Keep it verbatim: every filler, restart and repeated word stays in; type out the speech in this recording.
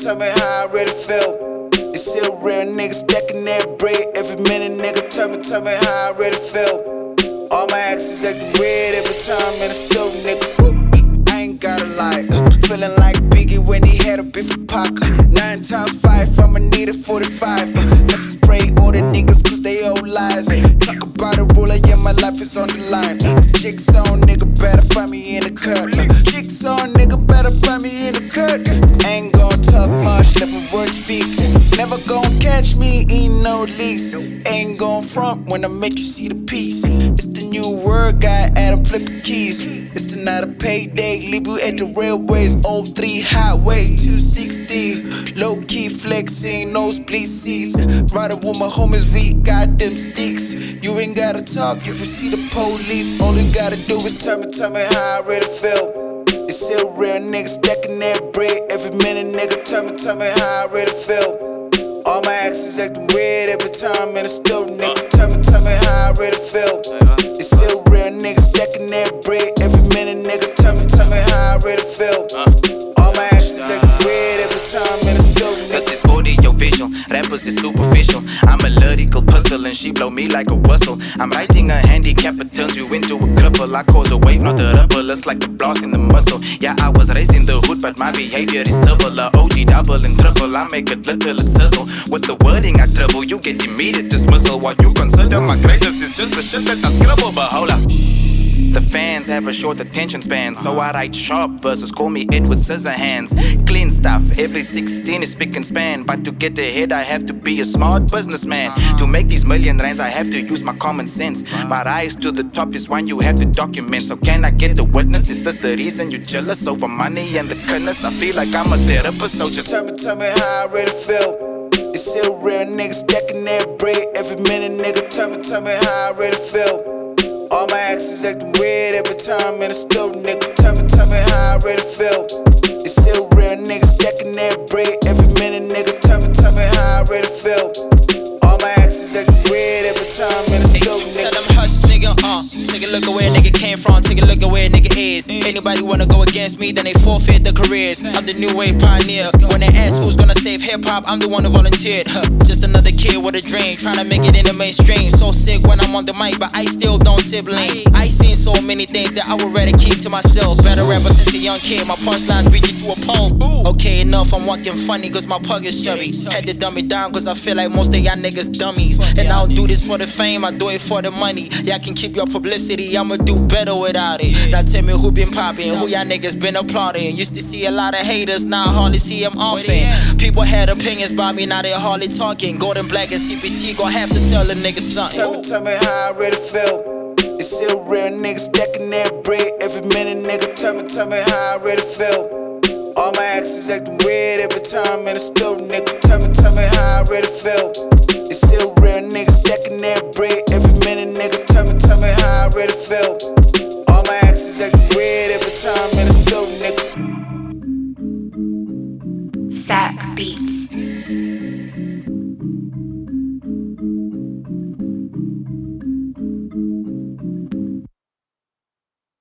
tell me how I really feel. It's still real niggas stacking that bread every minute, nigga. Tell me, tell me how I really feel. All my exes acting weird every time in the store, nigga. I ain't gotta lie, uh, feeling like Biggie when he had a beef with Pac. Nine times five, I'ma need a forty-five. Uh, let's just spray all the niggas cause they old lies. Talk about a ruler, yeah, my life is on the line. Uh, Jigsaw nigga better find me in the cut. Uh, Jigsaw nigga better find me in the cut. Uh, ain't gon' talk much, let my words speak. Uh, never gon' catch me eating no lease. Ain't gon' front when I make you see the piece. It's the new word, guy, add up, flip the keys. It's not a payday, leave you at the railways. oh three highway, two sixty. Low key flexing, nosebleed seats. Riding with my homies, we got them sticks. You ain't gotta talk if you see the police. All you gotta do is tell me, tell me how I really feel. It's still real niggas stacking that bread every minute, nigga. Tell me, tell me how I really feel. All my exes acting weird every time in the store, nigga. Tell me, tell me how I really feel. It's still real niggas stacking that bread every minute, nigga. Tell me, tell me how I really feel. All my exes acting weird every time in the store, nigga. Cause it's audio visual, rappers is superficial. I'm a lyrical puzzle and she blow me like a whistle. I'm writing a handicap, it turns you into a cripple. I cause a wave, not a ripple, it's like the blast in the muscle. Yeah, I was raised in the hood, but my behavior is civil. O G double and triple, I make it little, it sizzle. With the wording I dribble, you get immediate dismissal. What you consider my greatness is just the shit that I scribble, but hold up. The fans have a short attention span, so I write sharp verses, call me Edward Scissorhands. Clean stuff, every sixteen is spick and span. But to get ahead I have to be a smart businessman. To make these million rands I have to use my common sense. My rise to the top is one you have to document. So can I get the witness? Is this the reason you're jealous over money and the goodness? I feel like I'm a therapist, so just tell me, tell me how I really feel. It's still real niggas stacking that bread every minute, nigga. Tell me, tell me how I really feel. All my exes acting weird every time in the store, nigga. Tell me, tell me how I really feel. It's still real niggas stacking that bread every minute, nigga. Tell me, tell me how I really feel. All my exes acting weird every time in the store, nigga. Tell them hush, nigga, uh take a look at where a nigga came from, take a look at where a nigga is. Anybody wanna go against me, then they forfeit their careers. I'm the new wave pioneer. When they ask who's gonna save hip-hop, I'm the one who volunteered. Huh. Just another kid with a dream, trying to make it in the mainstream. So sick when I'm on the mic, but I still don't sibling. I seen so many things that I would rather keep to myself. Better rapper since a young kid, my punchlines reach you to a pole. Okay, enough, I'm walking funny cause my pug is chubby. Had to dumb it down cause I feel like most of y'all niggas dummies. And I don't do this for the fame, I do it for the money. Y'all can keep your publicity, I'ma do better without it. Now tell me who been popping, who y'all niggas been applauding. Used to see a lot of haters, now I hardly see them often. People had opinions about me, now they hardly talking. Golden Black and C P T gon' have to tell a nigga something. Tell me, tell me how I really feel. It's still real niggas stacking that bread every minute, nigga. Tell me, tell me how I really feel. All my exes acting weird every time in the store, nigga. Tell me, tell me how I really feel. It's still real niggas stacking that bread every minute, nigga. Tell me, tell me how I really feel. All my exes acting weird every time in the store, nigga. Sack Beats.